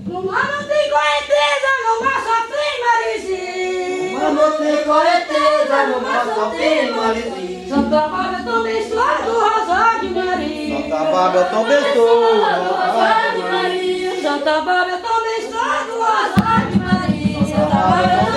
Numa não tem correnteza, numa só tem marizinho. Numa não tem correnteza, numa só tem marizinho. Santa Bárbara tão abençoada do Rosário de Maria. Santa Bárbara tão abençoada do Rosário de Maria. Santa Bárbara tão abençoada do Rosário de Maria. Santa Bárbara tão